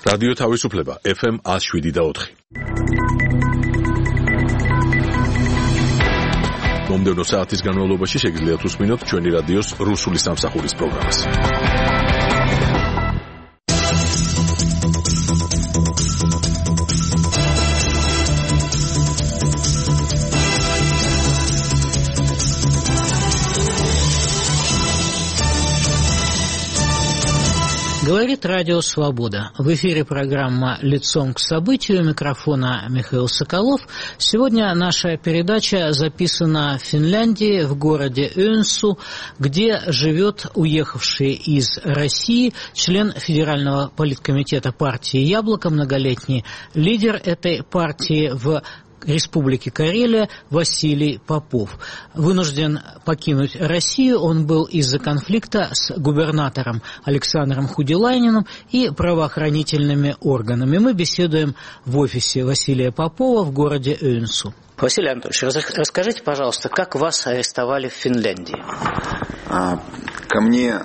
რადიო თავისუფლება FM 107.4. მომდევნო საათის განმავლობაში შეგიძლიათ უსმინოთ ჩვენი რადიოს რუსული სამსახურის პროგრამას. Говорит Радио Свобода. В эфире программа «Лицом к событию». У микрофона Михаил Соколов. Сегодня наша передача записана в Финляндии, в городе Өенсу, где живет уехавший из России член Федерального политкомитета партии «Яблоко», многолетний лидер этой партии в Республики Карелия Василий Попов. Вынужден покинуть Россию. Он был из-за конфликта с губернатором Александром Худилайниным и правоохранительными органами. Мы беседуем в офисе Василия Попова в городе Өенсу. Василий Анатольевич, расскажите, пожалуйста, как вас арестовали в Финляндии? Ко мне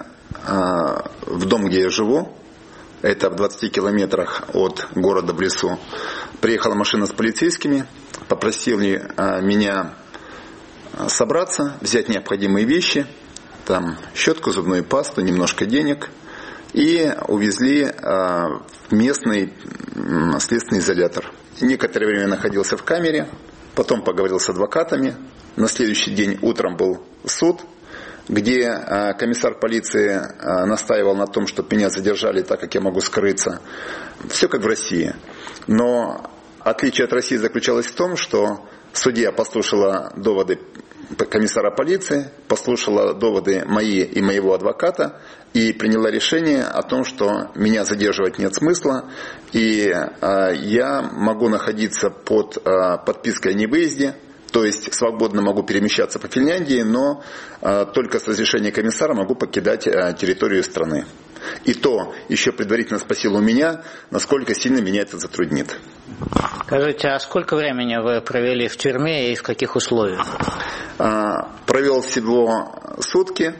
в дом, где я живу, это в 20 километрах от города в лесу, приехала машина с полицейскими, попросили меня собраться, взять необходимые вещи, там щетку, зубную пасту, немножко денег, и увезли в местный следственный изолятор. Некоторое время находился в камере, потом поговорил с адвокатами. На следующий день утром был суд, где комиссар полиции настаивал на том, чтобы меня задержали, так как я могу скрыться. Все как в России. Но отличие от России заключалось в том, что судья послушала доводы комиссара полиции, послушала доводы мои и моего адвоката и приняла решение о том, что меня задерживать нет смысла, и я могу находиться под подпиской о невыезде. То есть свободно могу перемещаться по Финляндии, но только с разрешения комиссара могу покидать территорию страны. И то еще предварительно спросил у меня, насколько сильно меня это затруднит. Скажите, а сколько времени вы провели в тюрьме и в каких условиях? Провел всего сутки.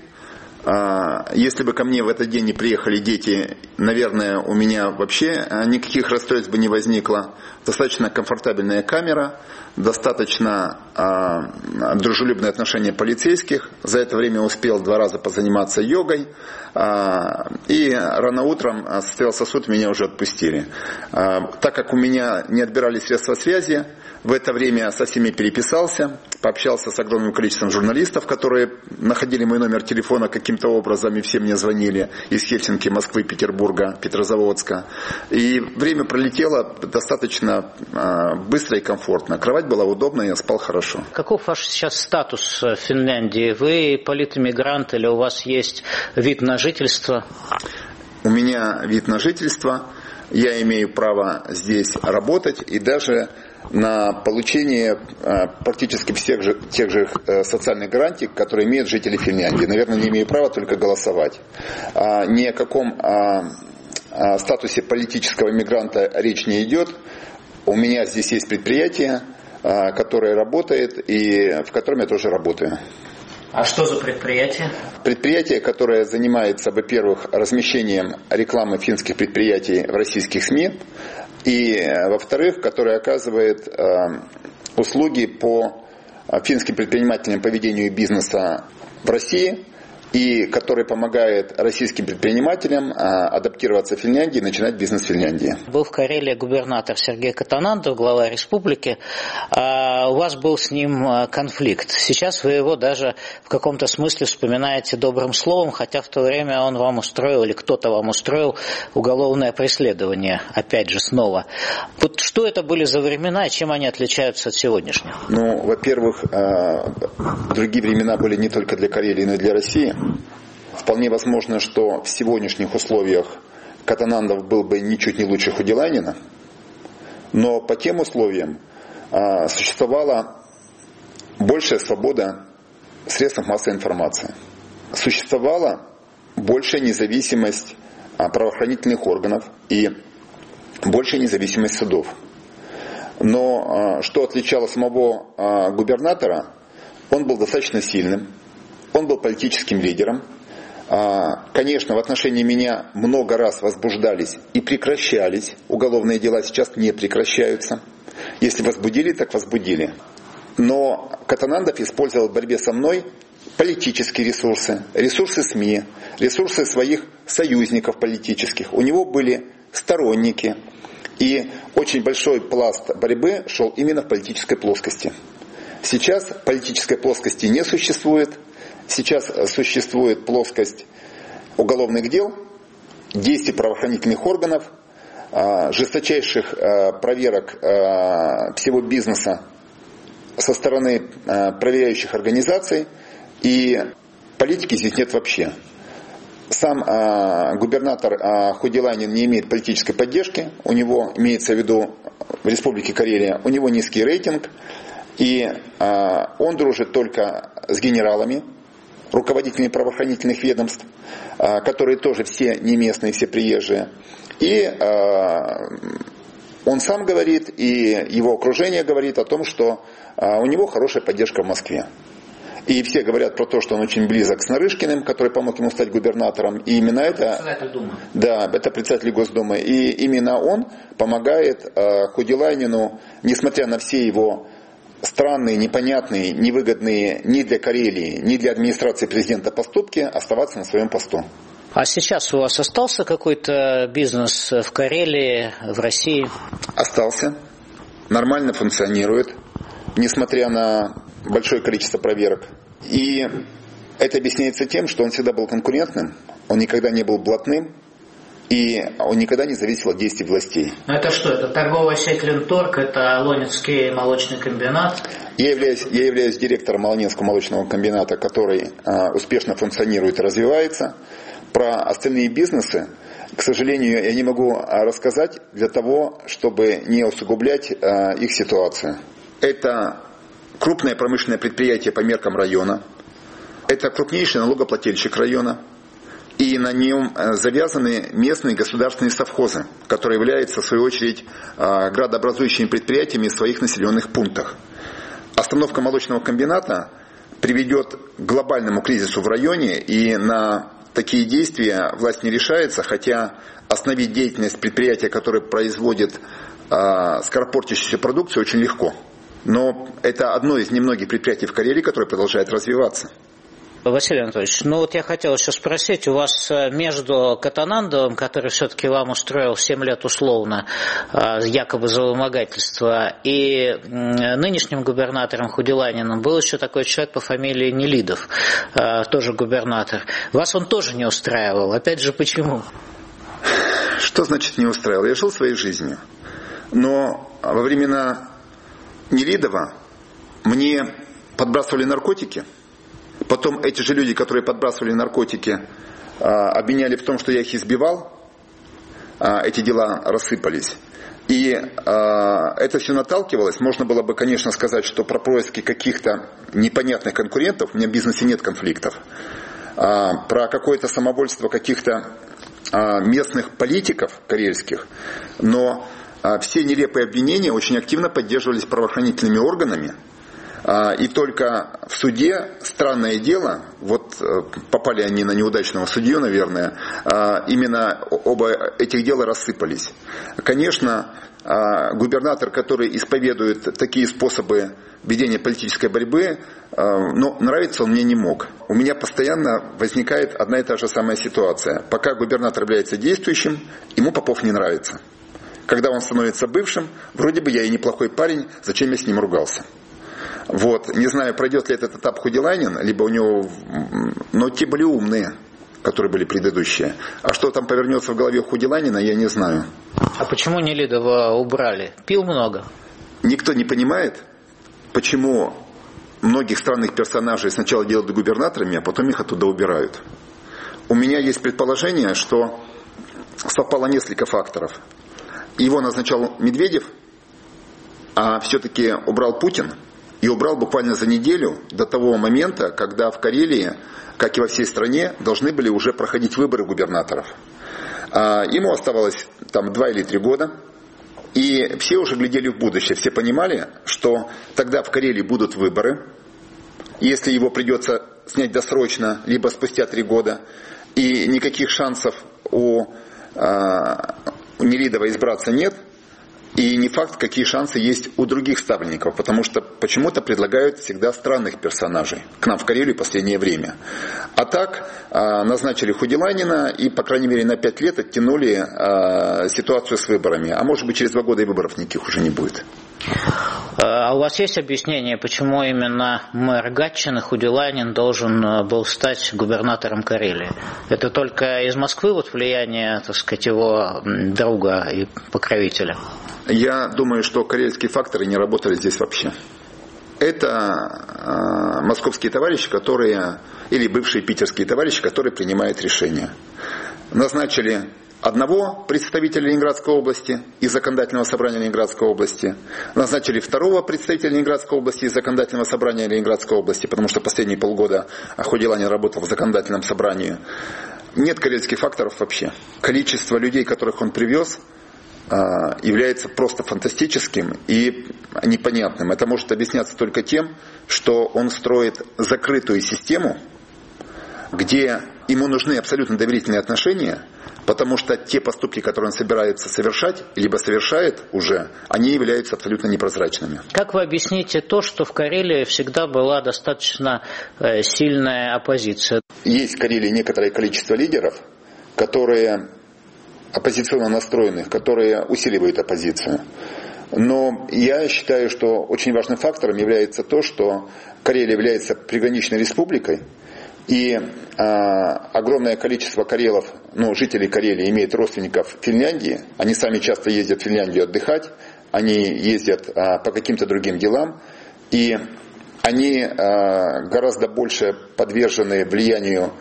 Если бы ко мне в этот день не приехали дети, наверное, у меня вообще никаких расстройств бы не возникло. Достаточно комфортабельная камера, достаточно дружелюбное отношение полицейских. За это время успел 2 раза позаниматься йогой. И рано утром состоялся суд, меня уже отпустили. Так как у меня не отбирали средства связи, в это время со всеми переписался, пообщался с огромным количеством журналистов, которые находили мой номер телефона каким-то образом, и все мне звонили из Хельсинки, Москвы, Петербурга, Петрозаводска. И время пролетело достаточно быстро и комфортно. Кровать была удобная, я спал хорошо. Каков ваш сейчас статус в Финляндии? Вы политэмигрант или у вас есть вид на жительство? У меня вид на жительство. Я имею право здесь работать и даже на получение практически тех же социальных гарантий, которые имеют жители Финляндии. Наверное, не имею права только голосовать. Ни о каком статусе политического мигранта речь не идет. У меня здесь есть предприятие, которое работает и в котором я тоже работаю. А что за предприятие? Предприятие, которое занимается, во-первых, размещением рекламы финских предприятий в российских СМИ, и, во-вторых, которое оказывает услуги по финским предпринимателям по ведению бизнеса в России, и который помогает российским предпринимателям адаптироваться в Финляндии и начинать бизнес в Финляндии. Был в Карелии губернатор Сергей Катанандов, глава республики. У вас был с ним конфликт. Сейчас вы его даже в каком-то смысле вспоминаете добрым словом, хотя в то время он вам устроил, или кто-то вам устроил уголовное преследование, опять же, снова. Вот что это были за времена и чем они отличаются от сегодняшних? Ну, во-первых, другие времена были не только для Карелии, но и для России. Вполне возможно, что в сегодняшних условиях Катанандов был бы ничуть не лучше Худилайнина, но по тем условиям существовала большая свобода в средствах массовой информации. Существовала большая независимость правоохранительных органов и большая независимость судов. Но что отличало самого губернатора, он был достаточно сильным, он был политическим лидером, Конечно, в отношении меня много раз возбуждались и прекращались. Уголовные дела сейчас не прекращаются. Если возбудили, так возбудили. Но Катанандов использовал в борьбе со мной политические ресурсы, ресурсы СМИ, ресурсы своих союзников политических. У него были сторонники. И очень большой пласт борьбы шел именно в политической плоскости. Сейчас политической плоскости не существует. Сейчас существует плоскость уголовных дел, действий правоохранительных органов, жесточайших проверок всего бизнеса со стороны проверяющих организаций, и политики здесь нет вообще. Сам губернатор Худиланин не имеет политической поддержки, у него, имеется в виду в Республике Карелия, у него низкий рейтинг, и он дружит только с генералами, руководителями правоохранительных ведомств, которые тоже все не местные, все приезжие. И он сам говорит, и его окружение говорит о том, что у него хорошая поддержка в Москве. И все говорят про то, что он очень близок с Нарышкиным, который помог ему стать губернатором. И именно это... Председатель Думы. Да, это председатель Госдумы. И именно он помогает Худиланину, несмотря на все его странные, непонятные, невыгодные ни для Карелии, ни для администрации президента поступки, оставаться на своем посту. А сейчас у вас остался какой-то бизнес в Карелии, в России? Остался. Нормально функционирует, несмотря на большое количество проверок. И это объясняется тем, что он всегда был конкурентным, он никогда не был блатным, и он никогда не зависел от действий властей. Ну это что? Это торговая сеть Ленторг, это Лонецкий молочный комбинат? Я являюсь директором Молонецкого молочного комбината, который успешно функционирует и развивается. Про остальные бизнесы, к сожалению, я не могу рассказать для того, чтобы не усугублять их ситуацию. Это крупное промышленное предприятие по меркам района. Это крупнейший налогоплательщик района. И на нем завязаны местные государственные совхозы, которые являются, в свою очередь, градообразующими предприятиями в своих населенных пунктах. Остановка молочного комбината приведет к глобальному кризису в районе, и на такие действия власть не решается, хотя остановить деятельность предприятия, которое производит скоропортящуюся продукцию, очень легко. Но это одно из немногих предприятий в Карелии, которое продолжает развиваться. Василий Анатольевич, ну вот я хотел еще спросить, у вас между Катанандовым, который все-таки вам устроил 7 лет условно, якобы за вымогательство, и нынешним губернатором Худиланиным был еще такой человек по фамилии Нелидов, тоже губернатор. Вас он тоже не устраивал. Опять же, почему? Что значит не устраивал? Я жил своей жизнью. Но во времена Нелидова мне подбрасывали наркотики. Потом эти же люди, которые подбрасывали наркотики, обвиняли в том, что я их избивал. Эти дела рассыпались. И это все наталкивалось. Можно было бы, конечно, сказать, что про происки каких-то непонятных конкурентов, у меня в бизнесе нет конфликтов. Про какое-то самовольство каких-то местных политиков карельских. Но все нелепые обвинения очень активно поддерживались правоохранительными органами. И только в суде, странное дело, вот попали они на неудачного судью, наверное, именно оба этих дела рассыпались. Конечно, губернатор, который исповедует такие способы ведения политической борьбы, но нравится он мне не мог. У меня постоянно возникает одна и та же самая ситуация. Пока губернатор является действующим, ему Попов не нравится. Когда он становится бывшим, вроде бы я и неплохой парень, зачем я с ним ругался. Вот, не знаю, пройдет ли этот этап Худиланин, либо у него, но те были умные, которые были предыдущие. А что там повернется в голове Худиланина, я не знаю. А почему Нелидова убрали? Пил много? Никто не понимает, почему многих странных персонажей сначала делают губернаторами, а потом их оттуда убирают. У меня есть предположение, что совпало несколько факторов. Его назначал Медведев, а все-таки убрал Путин. И убрал буквально за неделю до того момента, когда в Карелии, как и во всей стране, должны были уже проходить выборы губернаторов. Ему оставалось там 2 или 3 года. И все уже глядели в будущее. Все понимали, что тогда в Карелии будут выборы. Если его придется снять досрочно, либо спустя 3 года, и никаких шансов у Нелидова избраться нет. И не факт, какие шансы есть у других ставленников, потому что почему-то предлагают всегда странных персонажей к нам в Карелию в последнее время. А так назначили Худиланина и, по крайней мере, на 5 лет оттянули ситуацию с выборами. А может быть, через 2 года и выборов никаких уже не будет. А у вас есть объяснение, почему именно мэр Гатчины Худиланин должен был стать губернатором Карелии? Это только из Москвы вот влияние, так сказать, его друга и покровителя? Я думаю, что карельские факторы не работали здесь вообще. Это московские товарищи, или бывшие питерские товарищи, которые принимают решения. Назначили одного представителя Ленинградской области из Законодательного собрания Ленинградской области, назначили второго представителя Ленинградской области из Законодательного собрания Ленинградской области, потому что последние полгода Худиланин работал в Законодательном собрании. Нет карельских факторов вообще. Количество людей, которых он привез, является просто фантастическим и непонятным. Это может объясняться только тем, что он строит закрытую систему, где ему нужны абсолютно доверительные отношения, потому что те поступки, которые он собирается совершать, либо совершает уже, они являются абсолютно непрозрачными. Как вы объясните то, что в Карелии всегда была достаточно сильная оппозиция? Есть в Карелии некоторое количество лидеров, которые оппозиционно настроенных, которые усиливают оппозицию. Но я считаю, что очень важным фактором является то, что Карелия является приграничной республикой, и огромное количество карелов, жителей Карелии имеют родственников в Финляндии, они сами часто ездят в Финляндию отдыхать, они ездят по каким-то другим делам, и они гораздо больше подвержены влиянию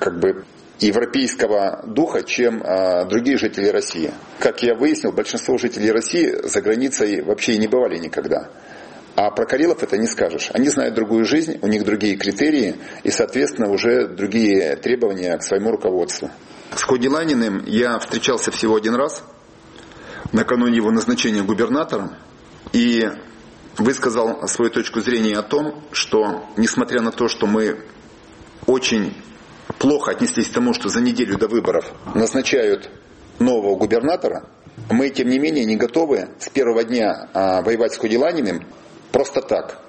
европейского духа, чем другие жители России. Как я выяснил, большинство жителей России за границей вообще и не бывали никогда. А про карелов это не скажешь. Они знают другую жизнь, у них другие критерии и, соответственно, уже другие требования к своему руководству. С Худиланиным я встречался всего один раз, накануне его назначения губернатором, и высказал свою точку зрения о том, что, несмотря на то, что мы очень плохо отнеслись к тому, что за неделю до выборов назначают нового губернатора, мы, тем не менее, не готовы с первого дня воевать с Худиланиным просто так.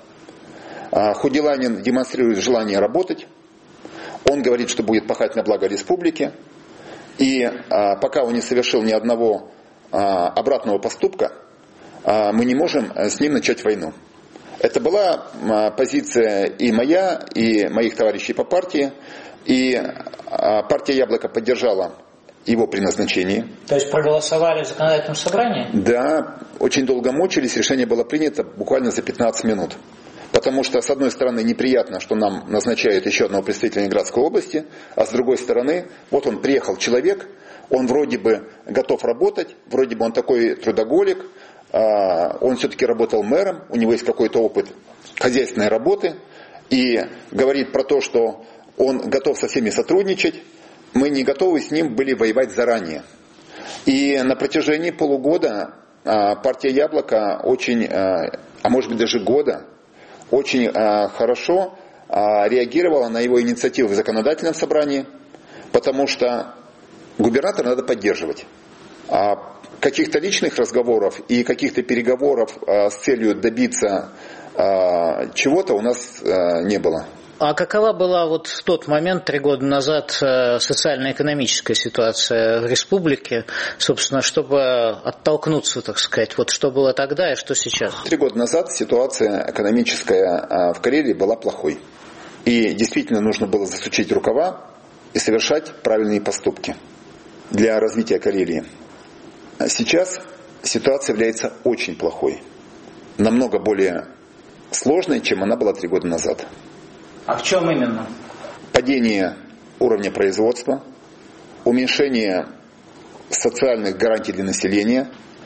Худиланин демонстрирует желание работать, он говорит, что будет пахать на благо республики, и пока он не совершил ни одного обратного поступка, мы не можем с ним начать войну. Это была позиция и моя, и моих товарищей по партии, и партия «Яблоко» поддержала его при назначении. То есть проголосовали в законодательном собрании? Да, очень долго мучились, решение было принято буквально за 15 минут. Потому что, с одной стороны, неприятно, что нам назначают еще одного представителя Ленинградской области, а с другой стороны, вот он приехал человек, он вроде бы готов работать, вроде бы он такой трудоголик, он все-таки работал мэром, у него есть какой-то опыт хозяйственной работы, и говорит про то, что он готов со всеми сотрудничать, мы не готовы с ним были воевать заранее. И на протяжении полугода партия «Яблоко» очень, а может быть даже года, очень хорошо реагировала на его инициативы в законодательном собрании, потому что губернатора надо поддерживать. А каких-то личных разговоров и каких-то переговоров с целью добиться чего-то у нас не было. А какова была вот в тот момент, 3 года назад, социально-экономическая ситуация в республике, собственно, чтобы оттолкнуться, так сказать, вот что было тогда и что сейчас? 3 года назад ситуация экономическая в Карелии была плохой. И действительно нужно было засучить рукава и совершать правильные поступки для развития Карелии. Сейчас ситуация является очень плохой, намного более сложной, чем она была 3 года назад. А в чем именно? Падение уровня производства, уменьшение социальных гарантий для населения,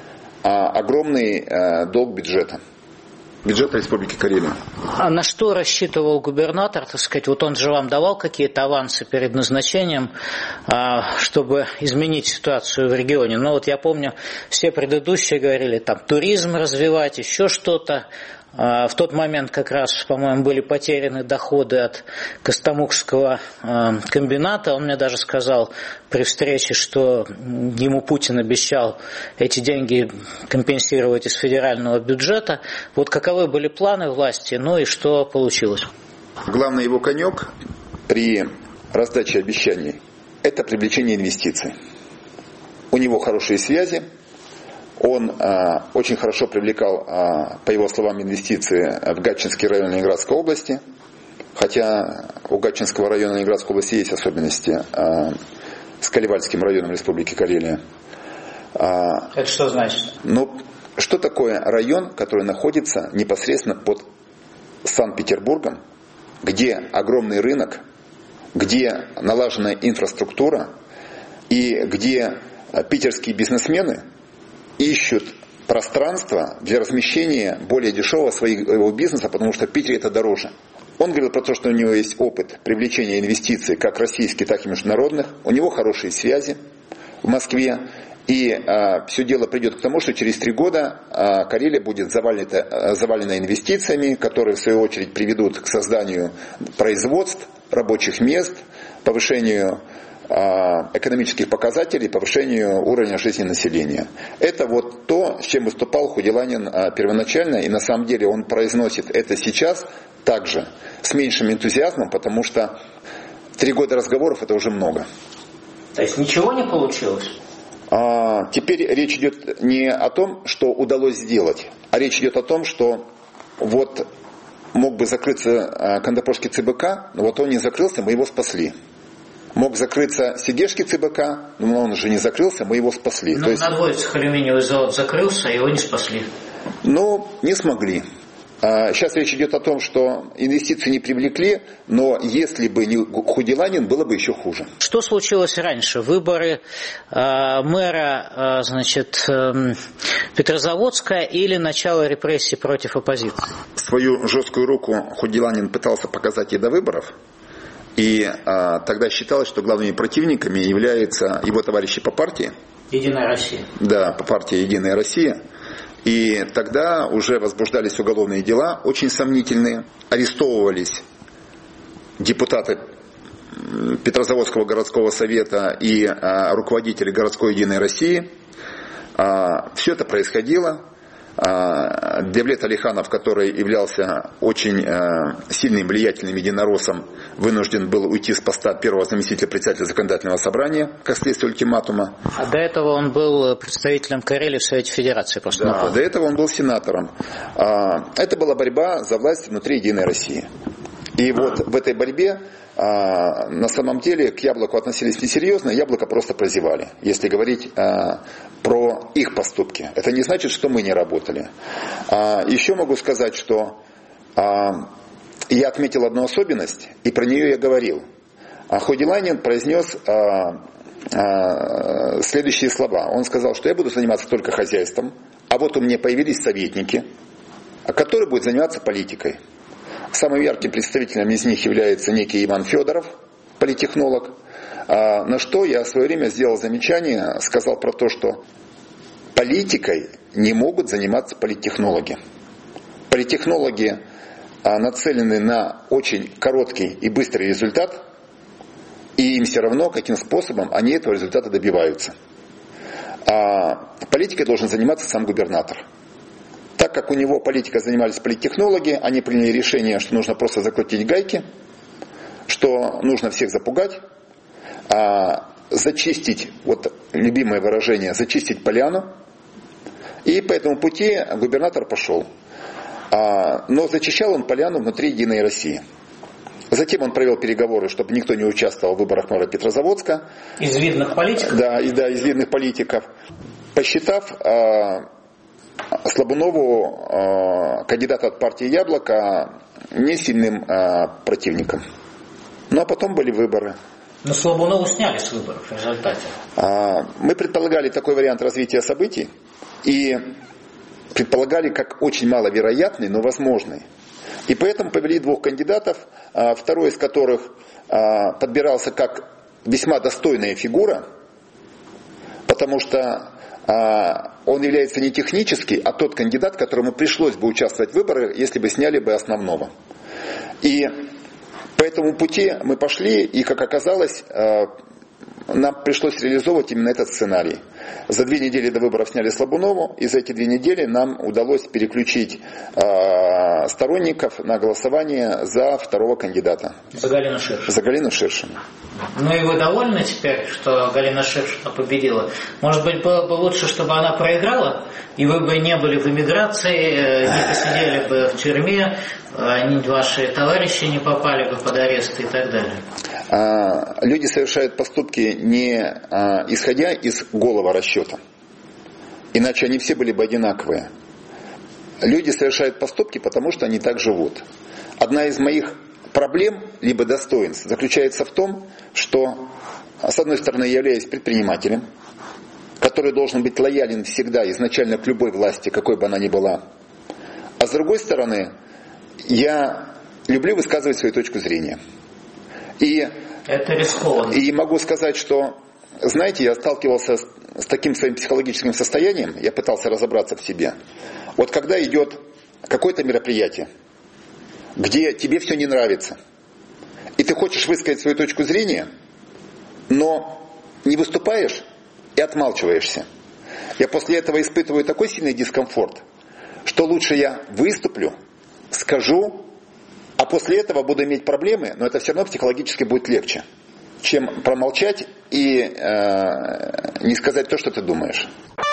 огромный долг бюджета. Бюджета Республики Карелия. А на что рассчитывал губернатор, так сказать, вот он же вам давал какие-то авансы перед назначением, чтобы изменить ситуацию в регионе? Ну вот я помню, все предыдущие говорили, там туризм развивать, еще что-то. В тот момент как раз, по-моему, были потеряны доходы от Костомукского комбината. Он мне даже сказал при встрече, что ему Путин обещал эти деньги компенсировать из федерального бюджета. Вот каковы были планы власти, ну и что получилось? Главный его конек при раздаче обещаний – это привлечение инвестиций. У него хорошие связи. Он очень хорошо привлекал, по его словам, инвестиции в Гатчинский район Ленинградской области, хотя у Гатчинского района Ленинградской области есть особенности с Калевальским районом Республики Карелия. Это что значит? Ну, что такое район, который находится непосредственно под Санкт-Петербургом, где огромный рынок, где налаженная инфраструктура и где питерские бизнесмены ищут пространство для размещения более дешевого своего бизнеса, потому что в Питере это дороже. Он говорил про то, что у него есть опыт привлечения инвестиций, как российских, так и международных. У него хорошие связи в Москве. И все дело придет к тому, что через 3 года Карелия будет завалена инвестициями, которые в свою очередь приведут к созданию производств, рабочих мест, повышению экономических показателей, повышению уровня жизни населения. Это вот то, с чем выступал Худи-Ланин первоначально, и на самом деле он произносит это сейчас также с меньшим энтузиазмом, потому что 3 года разговоров это уже много. То есть ничего не получилось? Теперь речь идет не о том, что удалось сделать, а речь идет о том, что вот мог бы закрыться Кандапорский ЦБК, но вот он не закрылся, мы его спасли. Мог закрыться Сегежский ЦБК, но он уже не закрылся, мы его спасли. Но на Двоицах алюминиевый завод закрылся, его не спасли. Ну, не смогли. Сейчас речь идет о том, что инвестиции не привлекли, но если бы не Худи-Ланин, было бы еще хуже. Что случилось раньше? Выборы мэра, Петрозаводска или начало репрессий против оппозиции? Свою жесткую руку Худи-Ланин пытался показать и до выборов. И тогда считалось, что главными противниками являются его товарищи по партии. Единая Россия. Да, по партии Единая Россия. И тогда уже возбуждались уголовные дела, очень сомнительные. Арестовывались депутаты Петрозаводского городского совета и руководители городской Единой России. Все это происходило. Девлет Алиханов, который являлся очень сильным, влиятельным единороссом, вынужден был уйти с поста первого заместителя председателя законодательного собрания, как следствие ультиматума. А до этого он был представителем Карелии в Совете Федерации. Да, до этого он был сенатором. Это была борьба за власть внутри Единой России. И вот в этой борьбе на самом деле к Яблоку относились несерьезно, Яблоко просто прозевали, если говорить про их поступки. Это не значит, что мы не работали. Еще могу сказать, что я отметил одну особенность, и про нее я говорил. Худи-Ланин произнес следующие слова. Он сказал, что я буду заниматься только хозяйством, а вот у меня появились советники, которые будут заниматься политикой. Самым ярким представителем из них является некий Иван Федоров, политтехнолог, на что я в свое время сделал замечание, сказал про то, что политикой не могут заниматься политтехнологи. Политтехнологи нацелены на очень короткий и быстрый результат, и им все равно, каким способом они этого результата добиваются. Политикой должен заниматься сам губернатор. Так как у него политикой занимались политтехнологи, они приняли решение, что нужно просто закрутить гайки, что нужно всех запугать, зачистить, вот любимое выражение, зачистить поляну. И по этому пути губернатор пошел. Но зачищал он поляну внутри Единой России. Затем он провел переговоры, чтобы никто не участвовал в выборах мэра Петрозаводска. Из видных политиков? Да, из видных политиков. Посчитав Слабунову, кандидата от партии Яблоко, не сильным противником. Ну а потом были выборы. Но Слабунову сняли с выборов в результате. Мы предполагали такой вариант развития событий и предполагали как очень маловероятный, но возможный. И поэтому повели 2 кандидатов, второй из которых подбирался как весьма достойная фигура, потому что он является не технический, а тот кандидат, которому пришлось бы участвовать в выборах, если бы сняли бы основного. И по этому пути мы пошли, и, как оказалось, нам пришлось реализовывать именно этот сценарий. За 2 недели до выборов сняли Слабунову, и за эти 2 недели нам удалось переключить сторонников на голосование за второго кандидата. За Галину Ширшину. За Галину Ширшину. Ну и вы довольны теперь, что Галина Ширшина победила? Может быть, было бы лучше, чтобы она проиграла, и вы бы не были в эмиграции, не посидели бы в тюрьме, ваши товарищи не попали бы под арест и так далее? Люди совершают поступки не исходя из голого расчета, иначе они все были бы одинаковые. Люди совершают поступки, потому что они так живут. Одна из моих проблем, либо достоинств, заключается в том, что, с одной стороны, я являюсь предпринимателем, который должен быть лоялен всегда, изначально к любой власти, какой бы она ни была. А с другой стороны, я люблю высказывать свою точку зрения. И это рискованно. И могу сказать, что, знаете, я сталкивался с таким своим психологическим состоянием, я пытался разобраться в себе. Вот когда идет какое-то мероприятие, где тебе все не нравится, и ты хочешь высказать свою точку зрения, но не выступаешь и отмалчиваешься. Я после этого испытываю такой сильный дискомфорт, что лучше я выступлю, скажу, а после этого буду иметь проблемы, но это все равно психологически будет легче, чем промолчать и не сказать то, что ты думаешь.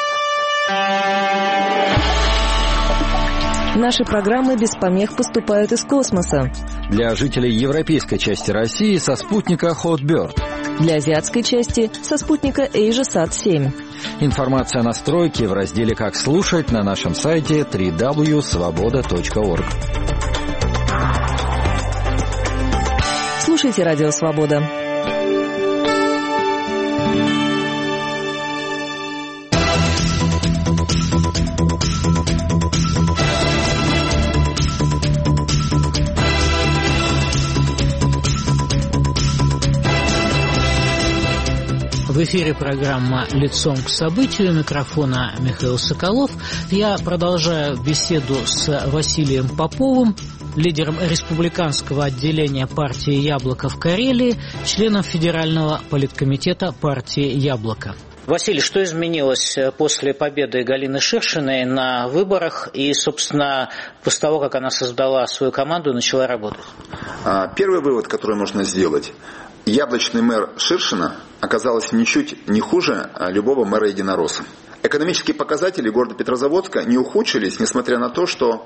Наши программы без помех поступают из космоса. Для жителей европейской части России со спутника Hotbird. Для азиатской части со спутника AsiaSat-7. Информация о настройке в разделе «Как слушать» на нашем сайте www.svoboda.org. Слушайте Радио Свобода. В эфире программа «Лицом к событию». У микрофона Михаил Соколов. Я продолжаю беседу с Василием Поповым, лидером республиканского отделения партии «Яблоко» в Карелии, членом Федерального политкомитета партии «Яблоко». Василий, что изменилось после победы Галины Ширшиной на выборах и, собственно, после того, как она создала свою команду и начала работать? Первый вывод, который можно сделать. Яблочный мэр Ширшина оказалась ничуть не хуже любого мэра единоросса. Экономические показатели города Петрозаводска не ухудшились, несмотря на то, что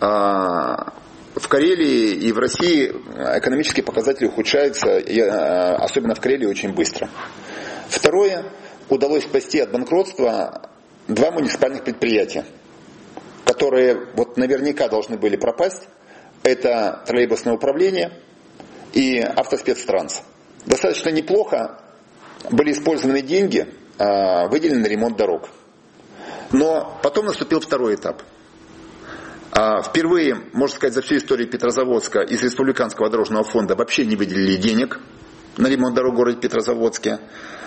в Карелии и в России экономические показатели ухудшаются, особенно в Карелии, очень быстро. Второе, удалось спасти от банкротства 2 муниципальных предприятия, которые вот наверняка должны были пропасть. Это троллейбусное управление и автоспецтранс. Достаточно неплохо были использованы деньги, выделены на ремонт дорог. Но потом наступил второй этап. Впервые, можно сказать, за всю историю Петрозаводска из Республиканского дорожного фонда вообще не выделили денег на ремонт дорог в городе Петрозаводске.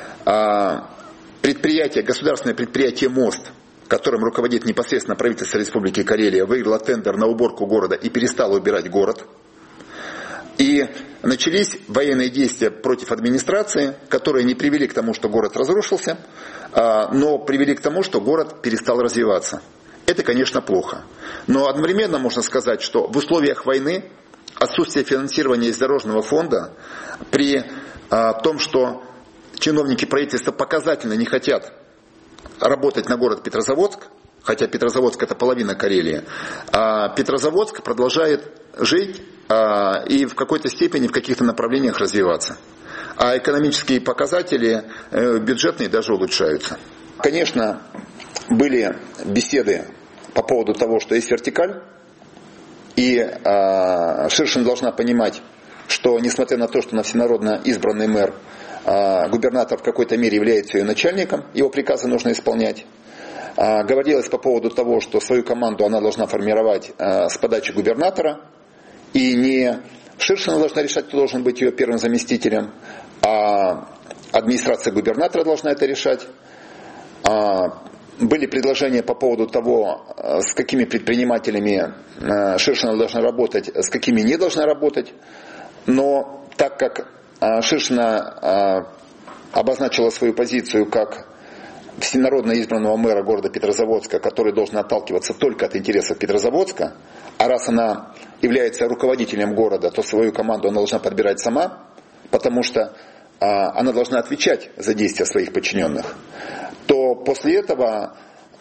Государственное предприятие «Мост», которым руководит непосредственно правительство Республики Карелия, выиграло тендер на уборку города и перестало убирать город. И начались военные действия против администрации, которые не привели к тому, что город разрушился, но привели к тому, что город перестал развиваться. Это, конечно, плохо. Но одновременно можно сказать, что в условиях войны отсутствие финансирования из дорожного фонда, при том, что чиновники правительства показательно не хотят работать на город Петрозаводск, хотя Петрозаводск это половина Карелии, а Петрозаводск продолжает жить и в какой-то степени в каких-то направлениях развиваться. А экономические показатели бюджетные даже улучшаются. Конечно, были беседы по поводу того, что есть вертикаль, и Ширшина должна понимать, что несмотря на то, что она всенародно избранный мэр, губернатор в какой-то мере является ее начальником, его приказы нужно исполнять. Говорилось по поводу того, что свою команду она должна формировать с подачи губернатора, и не Ширшина должна решать, кто должен быть ее первым заместителем, а администрация губернатора должна это решать. были предложения по поводу того, с какими предпринимателями Ширшина должна работать, с какими не должна работать. Но так как Ширшина обозначила свою позицию как всенародно избранного мэра города Петрозаводска, который должен отталкиваться только от интересов Петрозаводска, а раз она является руководителем города, то свою команду она должна подбирать сама, потому что она должна отвечать за действия своих подчиненных, то после этого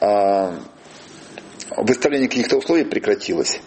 выставление каких-то условий прекратилось.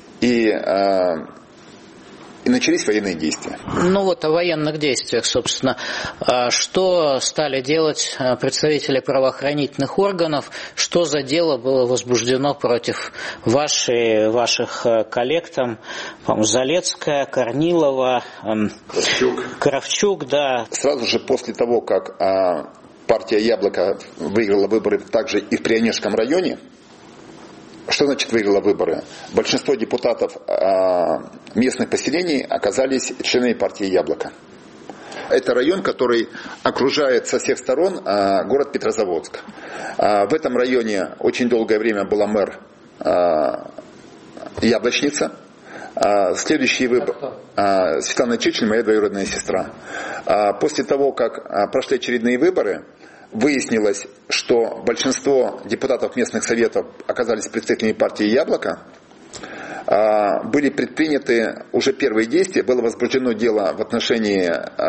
И начались военные действия. Ну вот о военных действиях, собственно. Что стали делать представители правоохранительных органов? Что за дело было возбуждено против ваших коллег, там, Залецкая, Корнилова, Кравчук, да. Сразу же после того, как партия «Яблоко» выиграла выборы также и в Прионежском районе. Что значит выиграла выборы? Большинство депутатов местных поселений оказались членами партии «Яблоко». Это район, который окружает со всех сторон город Петрозаводск. В этом районе очень долгое время была мэр Яблочница. Следующий выбор Светлана Чечель, моя двоюродная сестра. После того, как прошли очередные выборы, выяснилось, что большинство депутатов местных советов оказались представителями партии «Яблоко». Были предприняты уже первые действия, было возбуждено дело в отношении,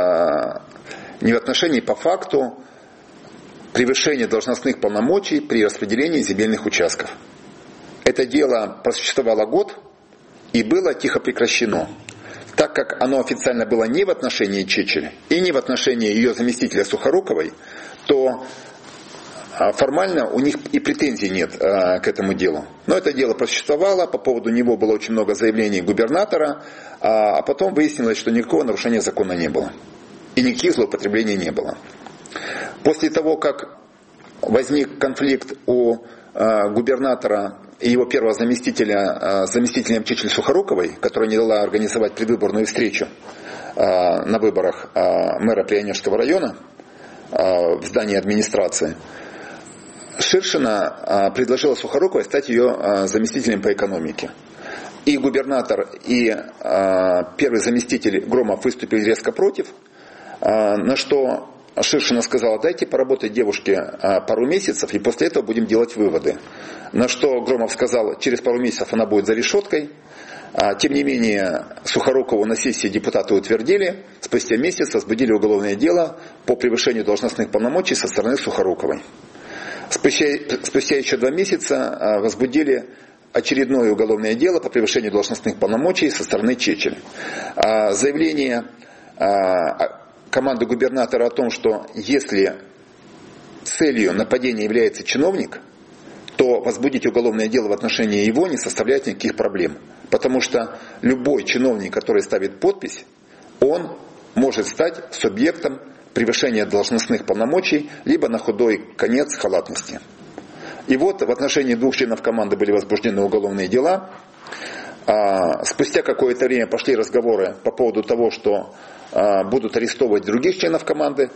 не в отношении, по факту превышения должностных полномочий при распределении земельных участков. Это дело просуществовало год и было тихо прекращено. Так как оно официально было не в отношении Чечели и не в отношении ее заместителя Сухоруковой, то формально у них и претензий нет к этому делу. Но это дело просуществовало, по поводу него было очень много заявлений губернатора, а потом выяснилось, что никакого нарушения закона не было. И никаких злоупотреблений не было. После того, как возник конфликт у губернатора и его первого заместителя, заместителем Чечель Сухоруковой, которая не дала организовать предвыборную встречу на выборах мэра Прионежского района в здании администрации, Ширшина предложила Сухоруковой стать ее заместителем по экономике. И губернатор, и первый заместитель Громов выступили резко против, на что Ширшина сказала: дайте поработать девушке пару месяцев, и после этого будем делать выводы. На что Громов сказал: через пару месяцев она будет за решеткой. Тем не менее, Сухорукову на сессии депутаты утвердили, спустя месяц возбудили уголовное дело по превышению должностных полномочий со стороны Сухоруковой. Спустя еще 2 месяца возбудили очередное уголовное дело по превышению должностных полномочий со стороны Чечель. Заявление команды губернатора о том, что если целью нападения является чиновник, то возбудить уголовное дело в отношении его не составляет никаких проблем. Потому что любой чиновник, который ставит подпись, он может стать субъектом превышения должностных полномочий, либо на худой конец халатности. И вот в отношении 2 членов команды были возбуждены уголовные дела. Спустя какое-то время пошли разговоры по поводу того, что будут арестовывать других членов команды.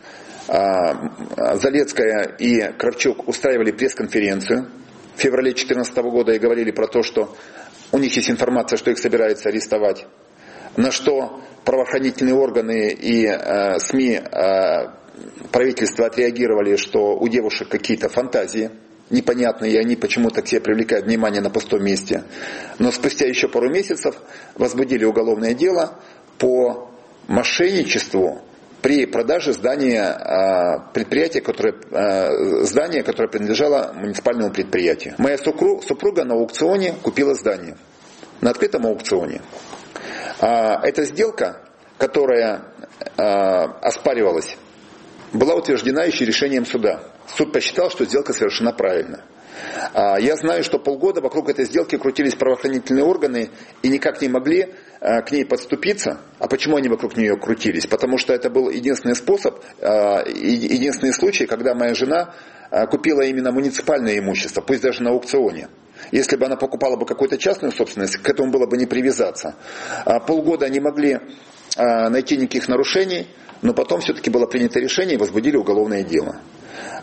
Залецкая и Кравчук устраивали пресс-конференцию в феврале 2014 года и говорили про то, что у них есть информация, что их собираются арестовать. На что правоохранительные органы и СМИ правительства отреагировали, что у девушек какие-то фантазии непонятные, и они почему-то к себе привлекают внимание на пустом месте. Но спустя еще пару месяцев возбудили уголовное дело по мошенничеству при продаже здания предприятия, которое принадлежало муниципальному предприятию. Моя супруга на аукционе купила здание, на открытом аукционе. Эта сделка, которая оспаривалась, была утверждена еще решением суда. Суд посчитал, что сделка совершена правильно. Я знаю, что полгода вокруг этой сделки крутились правоохранительные органы и никак не могли к ней подступиться. А почему они вокруг нее крутились? Потому что это был единственный способ, единственный случай, когда моя жена купила именно муниципальное имущество, пусть даже на аукционе. Если бы она покупала бы какую-то частную собственность, к этому было бы не привязаться. Полгода они могли найти никаких нарушений, но потом все-таки было принято решение и возбудили уголовное дело.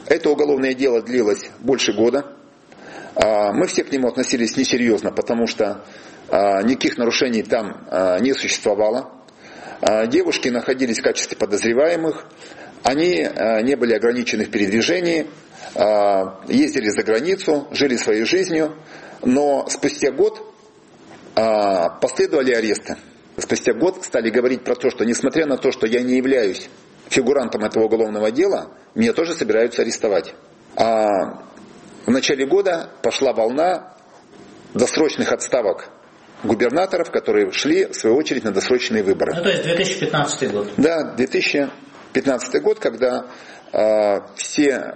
Это уголовное дело длилось больше года. Мы все к нему относились несерьезно, потому что никаких нарушений там не существовало. Девушки находились в качестве подозреваемых, они не были ограничены в передвижении, ездили за границу, жили своей жизнью, но спустя год последовали аресты. Спустя год стали говорить про то, что несмотря на то, что я не являюсь фигурантом этого уголовного дела, меня тоже собираются арестовать. В начале года пошла волна досрочных отставок губернаторов, которые шли, в свою очередь, на досрочные выборы. То есть 2015 год. Да, 2015 год, когда все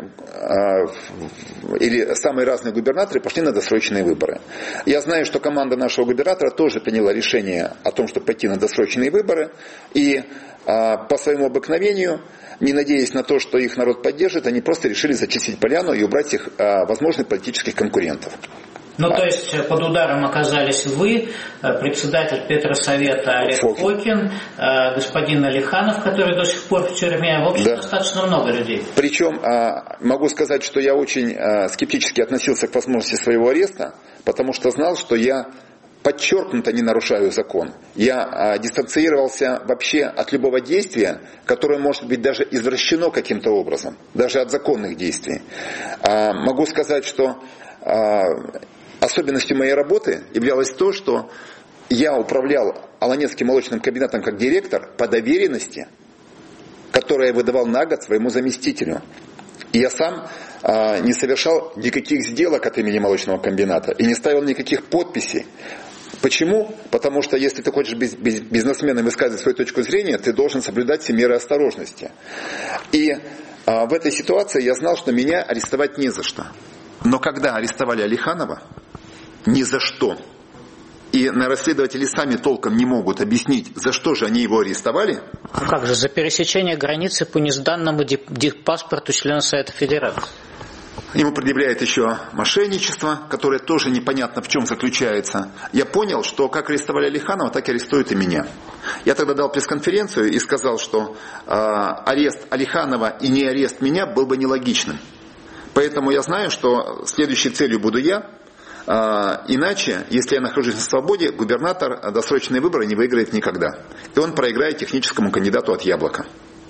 или самые разные губернаторы пошли на досрочные выборы. Я знаю, что команда нашего губернатора тоже приняла решение о том, чтобы пойти на досрочные выборы, и по своему обыкновению, не надеясь на то, что их народ поддержит, они просто решили зачистить поляну и убрать их возможных политических конкурентов. То есть под ударом оказались вы, председатель Петросовета Олег Фокин, господин Алиханов, который до сих пор в тюрьме, в общем, достаточно много людей. Причем могу сказать, что я очень скептически относился к возможности своего ареста, потому что знал, что я подчеркнуто не нарушаю закон. Я дистанцировался вообще от любого действия, которое может быть даже извращено каким-то образом, даже от законных действий. Могу сказать, что особенностью моей работы являлось то, что я управлял Аланецким молочным комбинатом как директор по доверенности, которую я выдавал на год своему заместителю. И я сам не совершал никаких сделок от имени молочного комбината и не ставил никаких подписей. Почему? Потому что если ты хочешь быть бизнесменом и высказывать свою точку зрения, ты должен соблюдать все меры осторожности. И в этой ситуации я знал, что меня арестовать не за что. Но когда арестовали Алиханова, ни за что. И расследователи сами толком не могут объяснить, за что же они его арестовали. Как же, за пересечение границы по несданному паспорту члена Совета Федерации? Ему предъявляют еще мошенничество, которое тоже непонятно в чем заключается. Я понял, что как арестовали Алиханова, так и арестуют и меня. Я тогда дал пресс-конференцию и сказал, что арест Алиханова и не арест меня был бы нелогичным. Поэтому я знаю, что следующей целью буду я. Иначе, если я нахожусь на свободе, губернатор досрочные выборы не выиграет никогда. И он проиграет техническому кандидату от Яблока.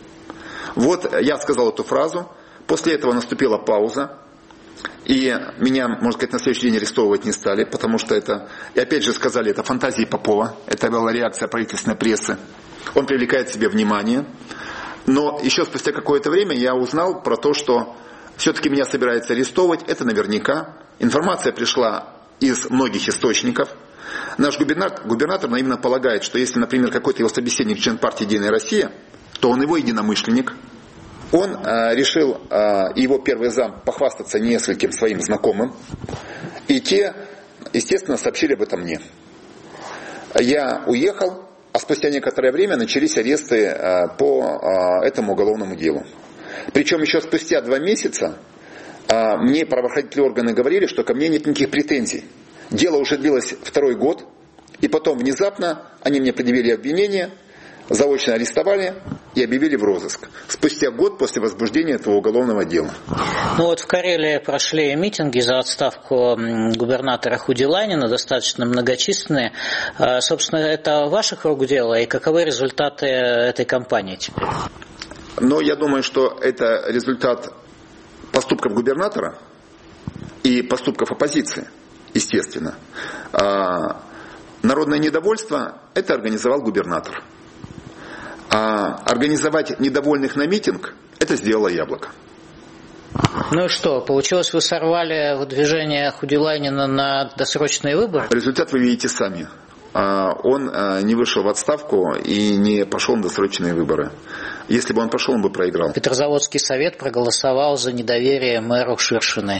Вот я сказал эту фразу. После этого наступила пауза. И меня, можно сказать, на следующий день арестовывать не стали, потому что это, и опять же сказали, это фантазии Попова. Это была реакция правительственной прессы. Он привлекает к себе внимание. Но еще спустя какое-то время я узнал про то, что все-таки меня собираются арестовывать. Это наверняка. Информация пришла из многих источников. Наш губернатор наивно полагает, что если, например, какой-то его собеседник член партии «Единая Россия», то он его единомышленник. Он решил, его первый зам, похвастаться нескольким своим знакомым. И те, естественно, сообщили об этом мне. Я уехал, а спустя некоторое время начались аресты по этому уголовному делу. Причем еще спустя 2 месяца мне правоохранительные органы говорили, что ко мне нет никаких претензий. Дело уже длилось 2-й год, и потом внезапно они мне предъявили обвинение, заочно арестовали и объявили в розыск. Спустя год после возбуждения этого уголовного дела. В Карелии прошли митинги за отставку губернатора Худиланина, достаточно многочисленные. Собственно, это ваших рук дело, и каковы результаты этой кампании теперь? Но я думаю, что это результат поступков губернатора и поступков оппозиции, естественно. Народное недовольство – это организовал губернатор. А организовать недовольных на митинг – это сделало Яблоко. Ну и что, получилось, вы сорвали выдвижение Худиланина на досрочные выборы? Результат вы видите сами. Он не вышел в отставку и не пошел на досрочные выборы. Если бы он пошел, он бы проиграл. Петрозаводский совет проголосовал за недоверие мэру Ширшиной.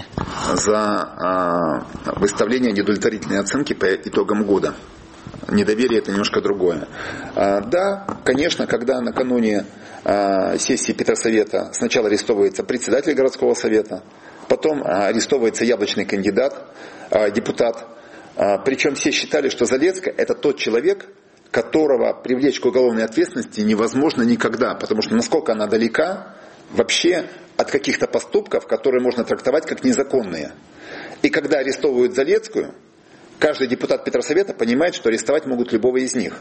За выставление неудовлетворительной оценки по итогам года. Недоверие – это немножко другое. Да, конечно, когда накануне сессии Петросовета сначала арестовывается председатель городского совета, потом арестовывается яблочный кандидат, депутат. Причем все считали, что Залецко – это тот человек, которого привлечь к уголовной ответственности невозможно никогда, потому что насколько она далека вообще от каких-то поступков, которые можно трактовать как незаконные. И когда арестовывают Залецкую, каждый депутат Петросовета понимает, что арестовать могут любого из них.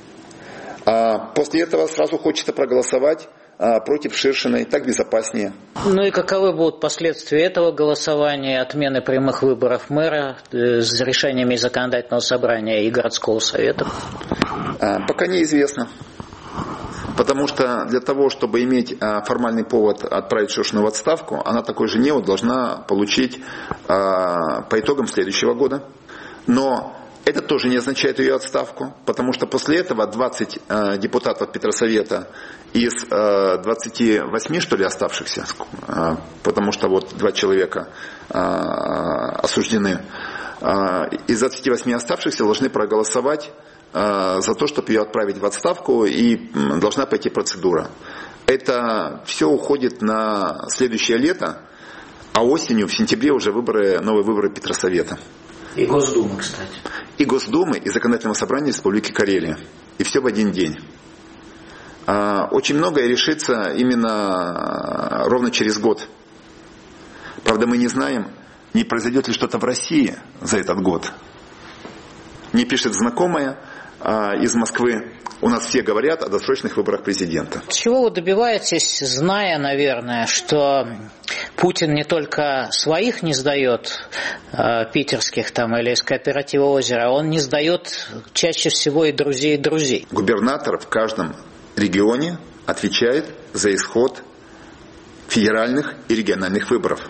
После этого сразу хочется проголосовать против Ширшиной, так безопаснее. Ну и каковы будут последствия этого голосования, отмены прямых выборов мэра с решениями законодательного собрания и городского совета? Пока неизвестно. Потому что для того, чтобы иметь формальный повод отправить Ширшину в отставку, она такой же неуд должна получить по итогам следующего года. Но это тоже не означает ее отставку, потому что после этого 20 депутатов Петросовета из 28, что ли, оставшихся, потому что вот 2 человека осуждены, из 28 оставшихся должны проголосовать за то, чтобы ее отправить в отставку, и должна пойти процедура. Это все уходит на следующее лето, а осенью, в сентябре уже новые выборы Петросовета. И Госдумы, кстати. И Госдумы, и Законодательного собрания Республики Карелия. И все в один день. Очень многое решится именно ровно через год. Правда, мы не знаем, не произойдет ли что-то в России за этот год. Мне пишет знакомая из Москвы. У нас все говорят о досрочных выборах президента. Чего вы добиваетесь, зная, наверное, что Путин не только своих не сдает, питерских там или из кооператива «Озеро», он не сдает чаще всего и друзей. Губернатор в каждом регионе отвечает за исход федеральных и региональных выборов.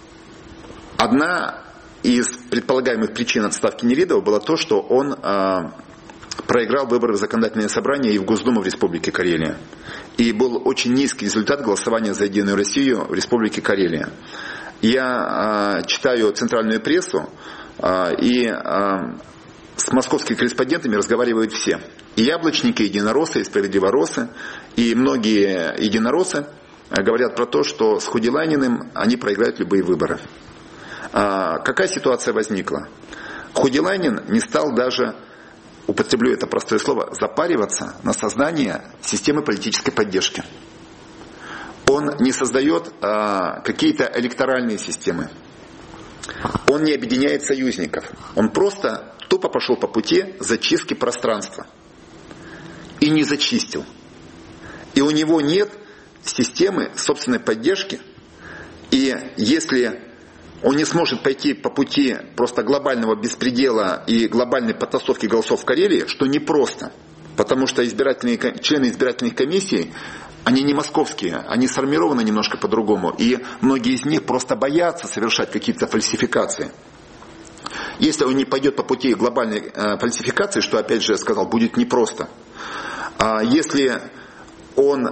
Одна из предполагаемых причин отставки Нелидова была то, что он проиграл выборы в законодательное собрание и в Госдуму в Республике Карелия. И был очень низкий результат голосования за Единую Россию в Республике Карелия. Я читаю центральную прессу, и с московскими корреспондентами разговаривают все. И яблочники, и единороссы, и справедливоросы, и многие единороссы говорят про то, что с Худилайниным они проиграют любые выборы. Какая ситуация возникла? Худилайнин не стал даже, употреблю это простое слово, запариваться на создание системы политической поддержки. Он не создает какие-то электоральные системы. Он не объединяет союзников. Он просто тупо пошел по пути зачистки пространства. И не зачистил. И у него нет системы собственной поддержки. И если он не сможет пойти по пути просто глобального беспредела и глобальной потасовки голосов в Карелии, что непросто, потому что члены избирательных комиссий, они не московские, они сформированы немножко по-другому, и многие из них просто боятся совершать какие-то фальсификации. Если он не пойдет по пути глобальной фальсификации, что, опять же, я сказал, будет непросто, если он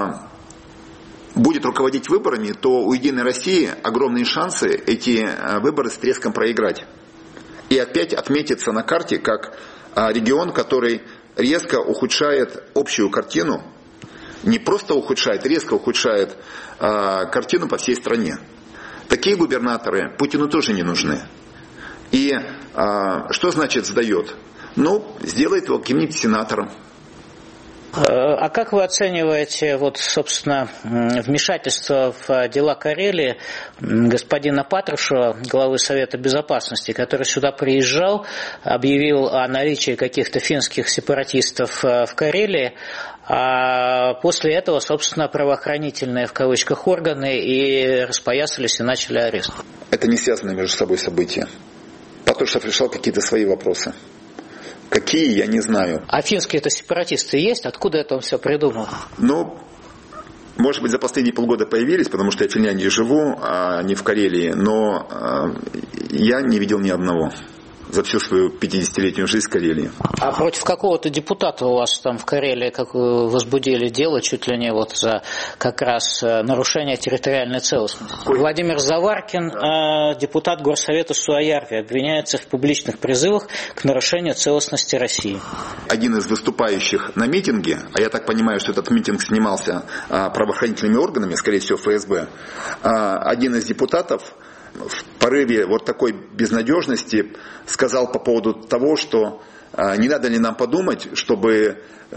будет руководить выборами, то у Единой России огромные шансы эти выборы с треском проиграть. И опять отметиться на карте как регион, который резко ухудшает общую картину, не просто ухудшает, резко ухудшает картину по всей стране. Такие губернаторы Путину тоже не нужны. И что значит сдает? Сделает его каким-нибудь сенатором. А как вы оцениваете, собственно, вмешательство в дела Карелии господина Патрушева, главы Совета Безопасности, который сюда приезжал, объявил о наличии каких-то финских сепаратистов в Карелии, а после этого, собственно, правоохранительные, в кавычках, органы и распоясались и начали арест? Это не связанные между собой события. Патрушев решал какие-то свои вопросы. Какие, я не знаю. А финские-то сепаратисты есть? Откуда это он все придумал? Может быть, за последние полгода появились, потому что я в Финляндии живу, а не в Карелии, но я не видел ни одного за всю свою 50-летнюю жизнь в Карелии. А против какого-то депутата у вас там в Карелии как возбудили дело чуть ли не за как раз нарушение территориальной целостности? Владимир Заваркин, депутат Горсовета Суоярви, обвиняется в публичных призывах к нарушению целостности России. Один из выступающих на митинге, а я так понимаю, что этот митинг снимался правоохранительными органами, скорее всего ФСБ, один из депутатов в порыве такой безнадежности сказал по поводу того, что не надо ли нам подумать, чтобы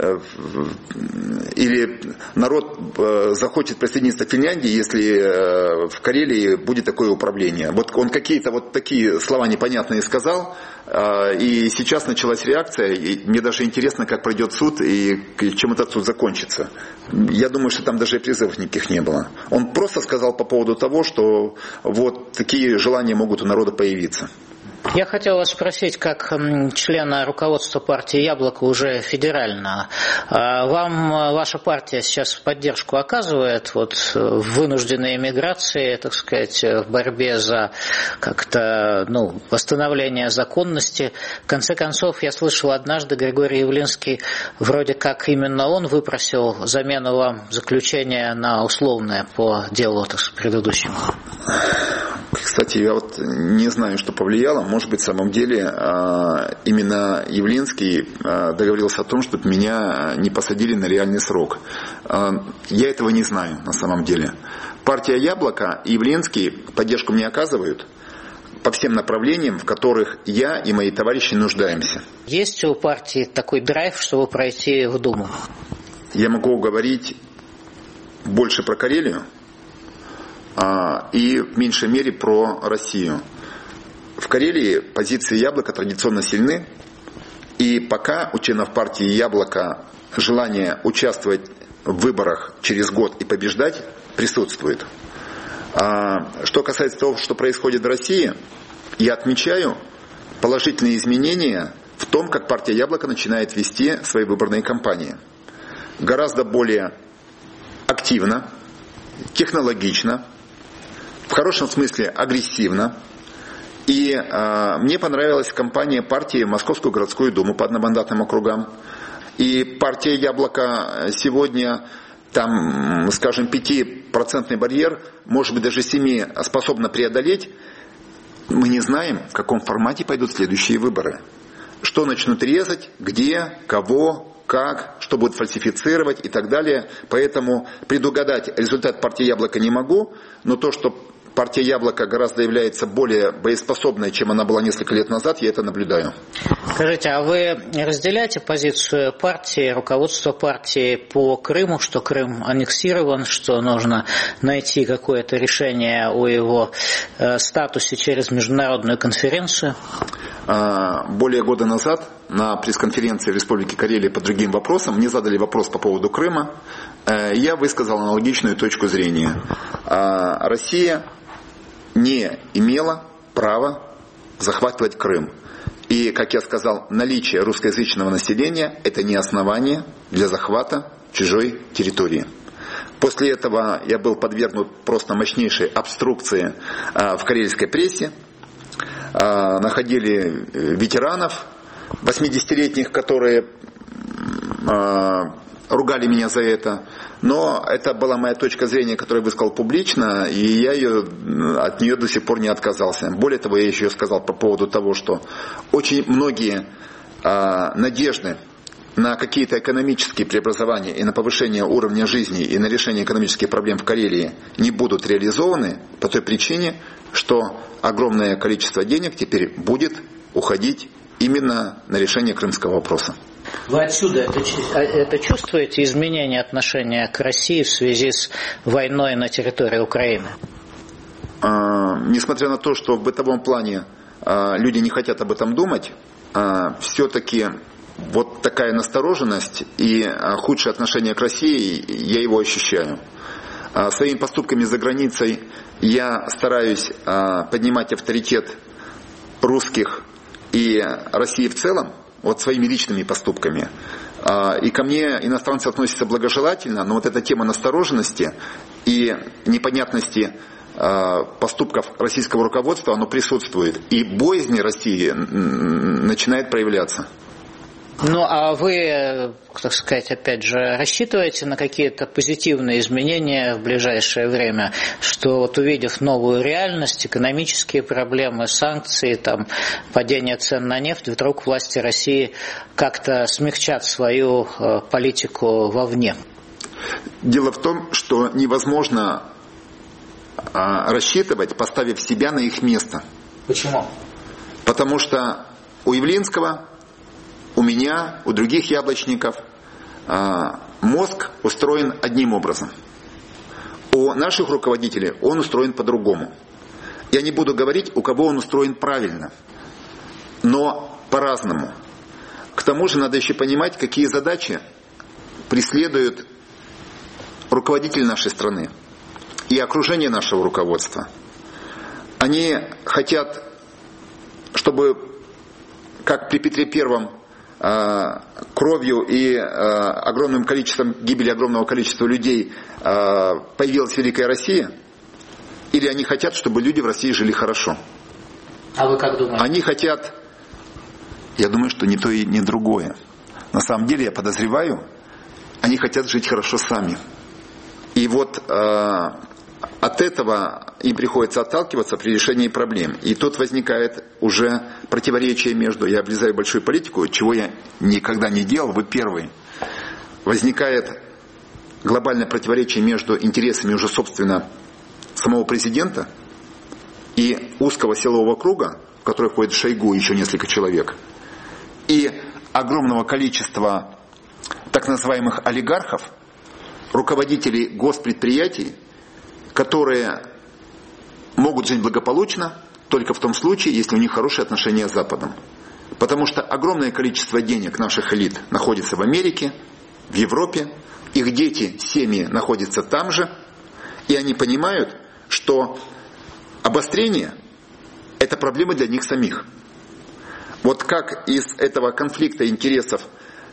или народ захочет присоединиться к Финляндии, если в Карелии будет такое управление. Вот он какие-то вот такие слова непонятные сказал, и сейчас началась реакция, и мне даже интересно, как пройдет суд и чем этот суд закончится. Я думаю, что там даже и призывов никаких не было. Он просто сказал по поводу того, что вот такие желания могут у народа появиться. Я хотел вас спросить, как члена руководства партии «Яблоко» уже федерально. Вам ваша партия сейчас поддержку оказывает вот, в вынужденной эмиграции, так сказать, в борьбе за как-то восстановление законности? В конце концов, я слышал однажды, Григорий Явлинский, вроде как именно он выпросил замену вам заключения на условное по делу предыдущему. Кстати, я вот не знаю, что повлияло. Может быть, в самом деле именно Явлинский договорился о том, чтобы меня не посадили на реальный срок. Я этого не знаю на самом деле. Партия «Яблоко» и Явлинский поддержку мне оказывают по всем направлениям, в которых я и мои товарищи нуждаемся. Есть у партии такой драйв, чтобы пройти в Думу? Я могу говорить больше про Карелию и в меньшей мере про Россию. В Карелии позиции «Яблоко» традиционно сильны, и пока у членов партии «Яблоко» желание участвовать в выборах через год и побеждать присутствует. Что касается того, что происходит в России, я отмечаю положительные изменения в том, как партия «Яблоко» начинает вести свои выборные кампании. Гораздо более активно, технологично, в хорошем смысле агрессивно. И мне понравилась кампания партии в Московскую городскую думу по одномандатным округам. И партия «Яблоко» сегодня, там, скажем, 5% барьер, может быть даже 7% способна преодолеть. Мы не знаем, в каком формате пойдут следующие выборы. Что начнут резать, где, кого, как, что будут фальсифицировать и так далее. Поэтому предугадать результат партии «Яблоко» не могу, но то, что партия «Яблоко» гораздо является более боеспособной, чем она была несколько лет назад, я это наблюдаю. Скажите, а вы разделяете позицию партии, руководства партии по Крыму, что Крым аннексирован, что нужно найти какое-то решение о его статусе через международную конференцию? Более года назад на пресс-конференции в Республике Карелия по другим вопросам мне задали вопрос по поводу Крыма. Я высказал аналогичную точку зрения. Россия не имела права захватывать Крым. И, как я сказал, наличие русскоязычного населения – это не основание для захвата чужой территории. После этого я был подвергнут просто мощнейшей обструкции в карельской прессе. Находили ветеранов 80-летних, которые ругали меня за это. Но это была моя точка зрения, которую я высказал публично, и я от нее до сих пор не отказался. Более того, я еще сказал по поводу того, что очень многие надежды на какие-то экономические преобразования и на повышение уровня жизни и на решение экономических проблем в Карелии не будут реализованы по той причине, что огромное количество денег теперь будет уходить именно на решение крымского вопроса. Вы отсюда это чувствуете, изменение отношения к России в связи с войной на территории Украины? Несмотря на то, что в бытовом плане люди не хотят об этом думать, все-таки вот такая настороженность и худшее отношение к России, я его ощущаю. Своими поступками за границей я стараюсь поднимать авторитет русских и России в целом, вот своими личными поступками. И ко мне иностранцы относятся благожелательно, но вот эта тема настороженности и непонятности поступков российского руководства, оно присутствует. И боязнь России начинает проявляться. Ну, а вы, так сказать, опять же, рассчитываете на какие-то позитивные изменения в ближайшее время, что вот увидев новую реальность, экономические проблемы, санкции, там, падение цен на нефть, вдруг власти России как-то смягчат свою политику вовне? Дело в том, что невозможно рассчитывать, поставив себя на их место. Почему? Потому что у Явлинского меня, у других яблочников мозг устроен одним образом. У наших руководителей он устроен по-другому. Я не буду говорить, у кого он устроен правильно, но по-разному. К тому же надо еще понимать, какие задачи преследуют руководители нашей страны и окружение нашего руководства. Они хотят, чтобы, как при Петре Первом, кровью и огромным количеством гибели огромного количества людей появилась Великая Россия, или они хотят, чтобы люди в России жили хорошо? А вы как думаете? Они хотят, я думаю, что ни то и ни другое. На самом деле, я подозреваю, они хотят жить хорошо сами. И вот от этого им приходится отталкиваться при решении проблем. И тут возникает уже противоречие между, я облизаю большую политику, чего я никогда не делал, вы первый. Возникает глобальное противоречие между интересами уже, собственно, самого президента и узкого силового круга, в который входит Шойгу и еще несколько человек, и огромного количества так называемых олигархов, руководителей госпредприятий, которые могут жить благополучно только в том случае, если у них хорошие отношения с Западом. Потому что огромное количество денег наших элит находится в Америке, в Европе, их дети, семьи находятся там же, и они понимают, что обострение – это проблема для них самих. Вот как из этого конфликта интересов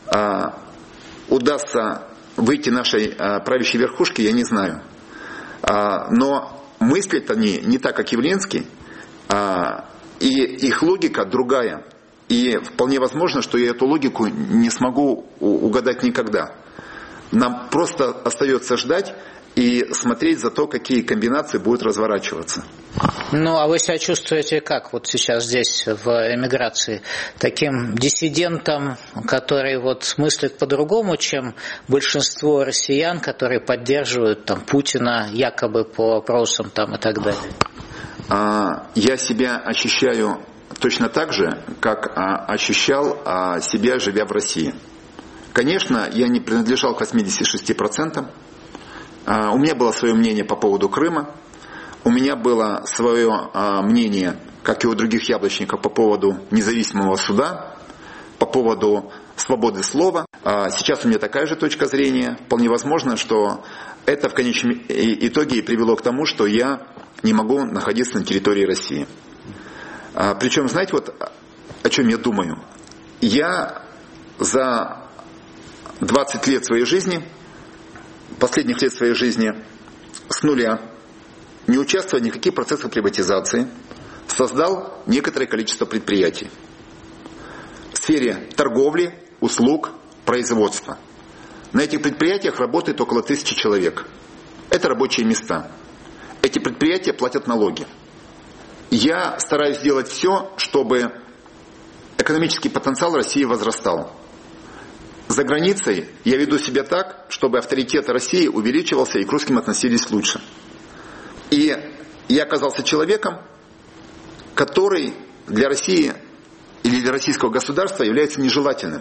удастся выйти нашей правящей верхушке, я не знаю. Но мыслят они не так, как Явлинский, и их логика другая. И вполне возможно, что я эту логику не смогу угадать никогда. Нам просто остается ждать и смотреть за то, какие комбинации будут разворачиваться. Ну, а вы себя чувствуете как вот сейчас здесь, в эмиграции? Таким диссидентом, который вот мыслит по-другому, чем большинство россиян, которые поддерживают там Путина якобы по вопросам там и так далее? Я себя ощущаю точно так же, как ощущал себя, живя в России. Конечно, я не принадлежал к 86%. У меня было свое мнение по поводу Крыма. У меня было свое мнение, как и у других яблочников, по поводу независимого суда, по поводу свободы слова. Сейчас у меня такая же точка зрения. Вполне возможно, что это в конечном итоге и привело к тому, что я не могу находиться на территории России. Причем, знаете, вот о чем я думаю? Я за 20 лет своей жизни, последних лет своей жизни, с нуля, не участвуя в никаких процессах приватизации, создал некоторое количество предприятий в сфере торговли, услуг, производства. На этих предприятиях работает около 1000 человек. Это рабочие места. Эти предприятия платят налоги. Я стараюсь сделать все, чтобы экономический потенциал России возрастал. За границей я веду себя так, чтобы авторитет России увеличивался и к русским относились лучше. И я оказался человеком, который для России или для российского государства является нежелательным.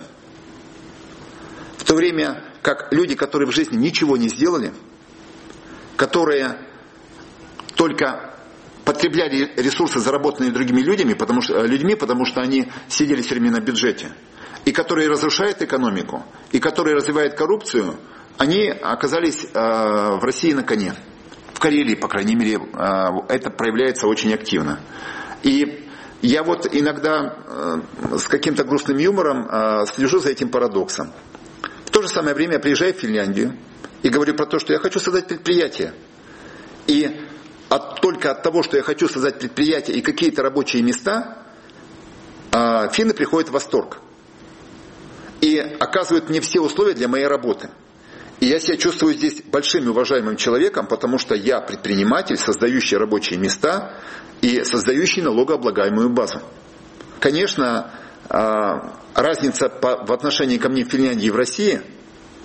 В то время как люди, которые в жизни ничего не сделали, которые только потребляли ресурсы, заработанные другими людьми, потому что они сидели все время на бюджете, и которые разрушают экономику, и которые развивают коррупцию, они оказались в России на коне. В Карелии, по крайней мере, это проявляется очень активно. И я вот иногда с каким-то грустным юмором слежу за этим парадоксом. В то же самое время я приезжаю в Финляндию и говорю про то, что я хочу создать предприятие. И только от того, что я хочу создать предприятие и какие-то рабочие места, финны приходят в восторг. И оказывают мне все условия для моей работы. И я себя чувствую здесь большим и уважаемым человеком, потому что я предприниматель, создающий рабочие места и создающий налогооблагаемую базу. Конечно, разница в отношении ко мне в Финляндии и в России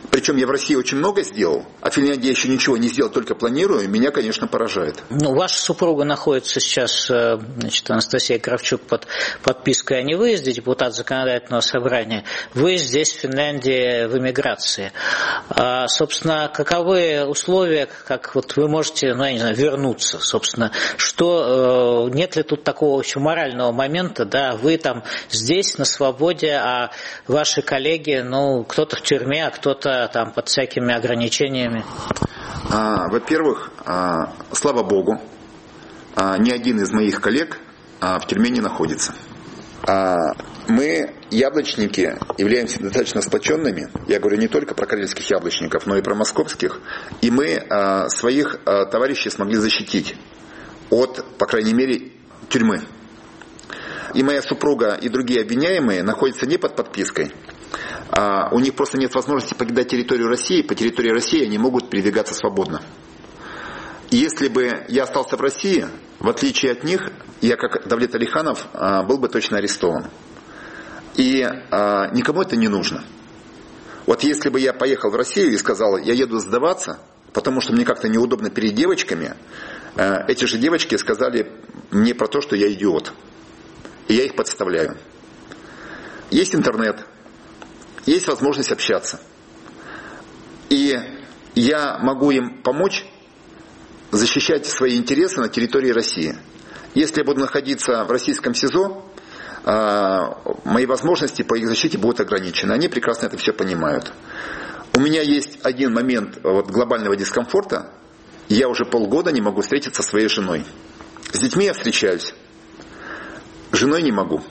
причем я в России очень много сделал, а Финляндия еще ничего не сделала, только планирую, меня, конечно, поражает. Ваша супруга находится сейчас, Анастасия Кравчук, под подпиской о невыезде, депутат законодательного собрания. Вы здесь, в Финляндии, в эмиграции. Собственно, каковы условия, как вы можете, вернуться, собственно, нет ли тут такого еще морального момента, да, вы там здесь, на свободе, а ваши коллеги, кто-то в тюрьме, а кто-то там под всякими ограничениями? Во-первых, слава Богу, ни один из моих коллег в тюрьме не находится. Мы, яблочники, являемся достаточно сплоченными. Я говорю не только про карельских яблочников, но и про московских. И мы своих товарищей смогли защитить от, по крайней мере, тюрьмы. И моя супруга и другие обвиняемые находятся не под подпиской. У них просто нет возможности покидать территорию России. По территории России они могут передвигаться свободно. И если бы я остался в России, в отличие от них, я, как Давлет Алиханов, был бы точно арестован. И никому это не нужно. Вот если бы я поехал в Россию и сказал, я еду сдаваться, потому что мне как-то неудобно перед девочками, эти же девочки сказали мне про то, что я идиот. И я их подставляю. Есть интернет, есть возможность общаться. И я могу им помочь защищать свои интересы на территории России. Если я буду находиться в российском СИЗО, мои возможности по их защите будут ограничены. Они прекрасно это все понимают. У меня есть один момент глобального дискомфорта. Я уже полгода не могу встретиться со своей женой. С детьми я встречаюсь. С женой не могу.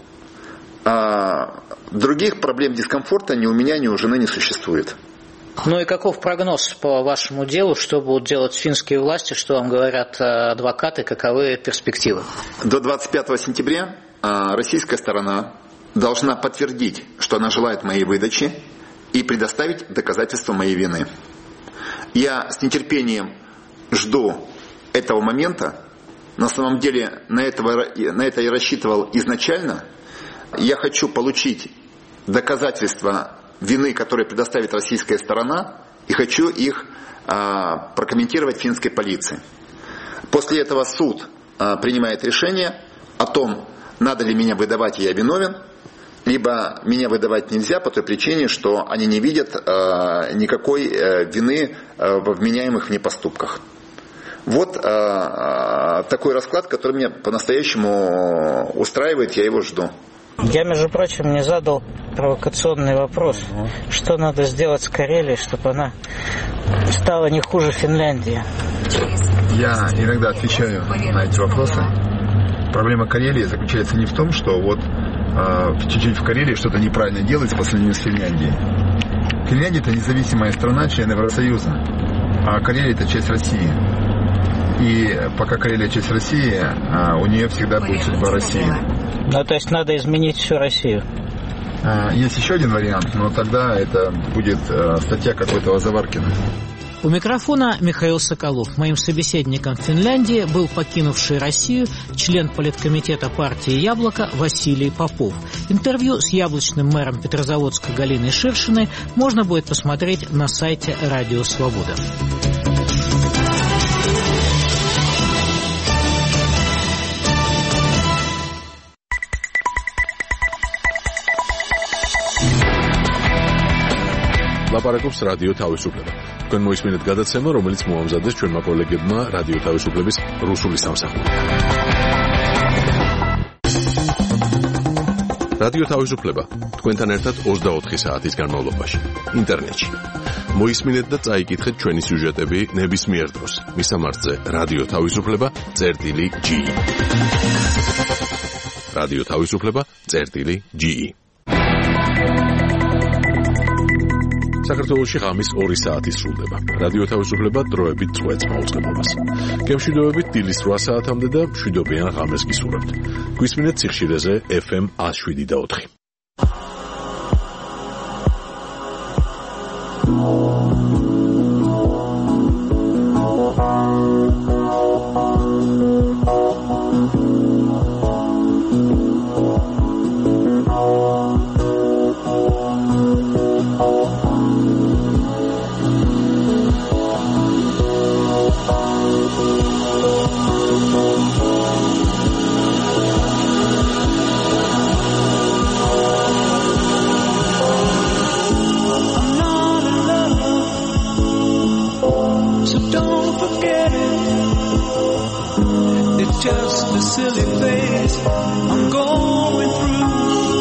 Других проблем дискомфорта ни у меня, ни у жены не существует. И каков прогноз по вашему делу? Что будут делать финские власти? Что вам говорят адвокаты? Каковы перспективы? До 25 сентября российская сторона должна подтвердить, что она желает моей выдачи и предоставить доказательства моей вины. Я с нетерпением жду этого момента. На самом деле на это я рассчитывал изначально. Я хочу получить доказательства вины, которые предоставит российская сторона, и хочу их прокомментировать финской полиции. После этого суд принимает решение о том, надо ли меня выдавать, я виновен, либо меня выдавать нельзя по той причине, что они не видят никакой вины во вменяемых мне поступках. Вот такой расклад, который меня по-настоящему устраивает, я его жду. Я, между прочим, не задал провокационный вопрос. Что надо сделать с Карелией, чтобы она стала не хуже Финляндии? Я иногда отвечаю на эти вопросы. Проблема Карелии заключается не в том, что чуть-чуть в Карелии что-то неправильно делать по сравнению с Финляндией. Финляндия – это независимая страна, член Евросоюза, а Карелия – это часть России. И пока Карелия часть России, у нее всегда будет судьба России. То есть надо изменить всю Россию? Есть еще один вариант, но тогда это будет статья какой-то Заваркина. У микрофона Михаил Соколов. Моим собеседником в Финляндии был покинувший Россию член политкомитета партии «Яблоко» Василий Попов. Интервью с яблочным мэром Петрозаводска Галиной Ширшиной можно будет посмотреть на сайте «Радио Свобода». ლაპარაკობს რადიო თავისუფლება. თქვენ მოისმინეთ გადაცემა, რომელიც მოამზადეს ჩვენმა კოლეგებმა რადიო თავისუფლების რუსული სამსახური. რადიო თავისუფლება თქვენთან ერთად 24 საათის განმავლობაში ინტერნეტში. მოისმინეთ და წაიკითხეთ ჩვენი სიუჟეტები ნებისმიერ დროს. მისამართზე რადიო თავისუფლება.ge. რადიო თავისუფლება.ge. საქართველოში ღამის 2 საათი სრულდება. რადიო თავისუფლება დროებით წვეთს მაუწყებლობას. გემშვიდობებით დილის 8 საათამდე და მშვიდობიან ღამეს გისურვებთ. გვისმინეთ სიხშირეზე FM 107.4. just a silly phase I'm going through.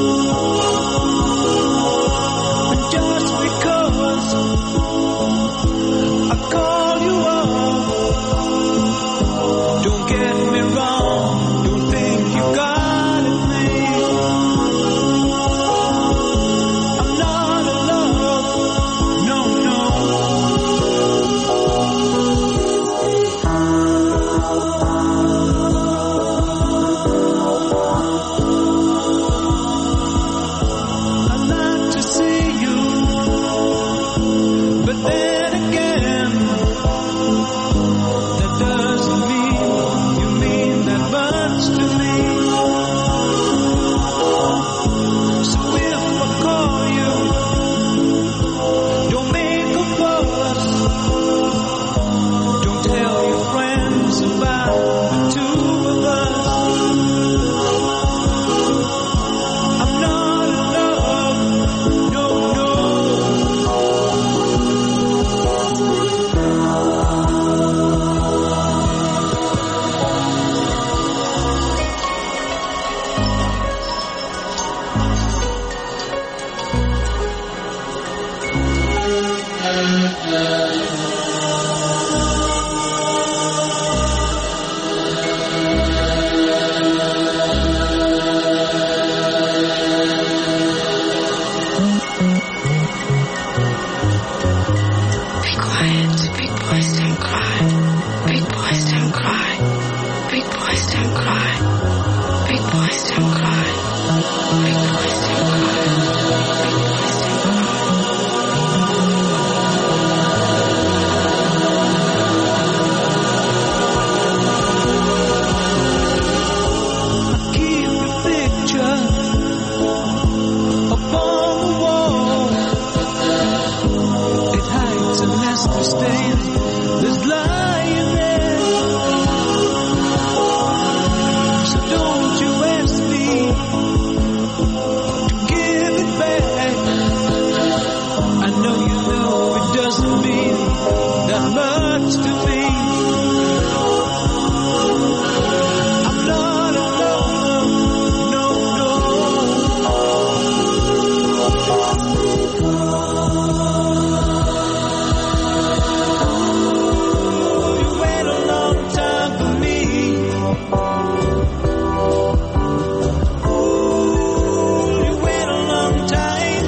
And just because I call you up, don't get me wrong, don't think you got it made. I'm not in love, no, no. I'd like to see you, but then again, that doesn't mean you mean that much to me. So if I call you, don't make a fuss, don't tell your friends about the two of us. I'm not in love, no, no. Be quiet, big boys don't cry. Big boys don't cry. Big boys don't cry. Big boys don't cry. Big boys don't cry. Big boys don't Keep your picture upon the wall. It hides a nasty stain that's lying there. So don't you ask me to give it back. I know you know it doesn't mean that much to me. I'm not alone, no, no. You wait a long time for me. You wait a long time.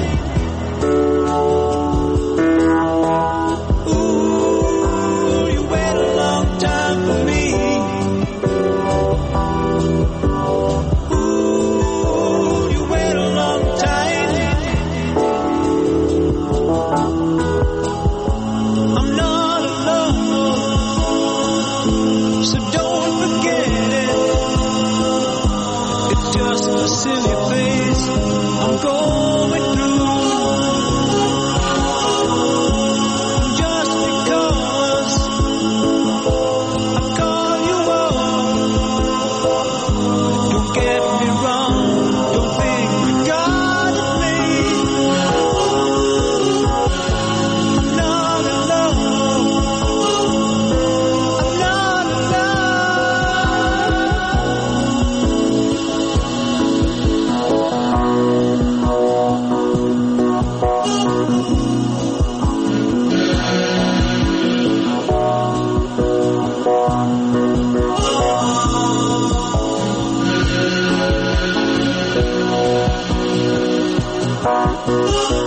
You wait a long time for me. You wait a long time. I'm not alone, so don't forget it. It's just a silly phase I'm going through. Just because I call you up, don't get me wrong, don't think you got it made. I'm not alone, I'm not alone.